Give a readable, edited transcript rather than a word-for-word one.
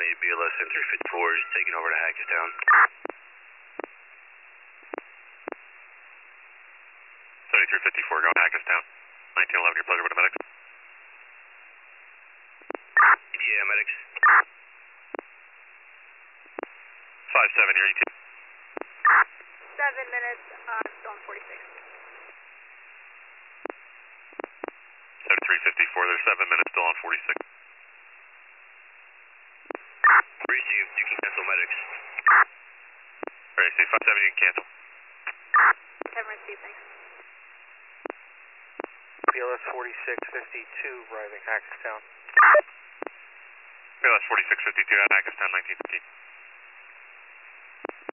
estimated BLS 7354 is taking over to Hackettstown. 7354 going to Hackettstown. 1911, your pleasure with the medics. Yeah, medics. 5-7, your ET. 7 minutes, still on 46. 7354, there's 7 minutes still on 46. Received, you can cancel medics. Received, 5-7, you can cancel. Have received, thanks. BLS 4652, arriving Hackettstown. BLS 4652 at Hackettstown, 1915.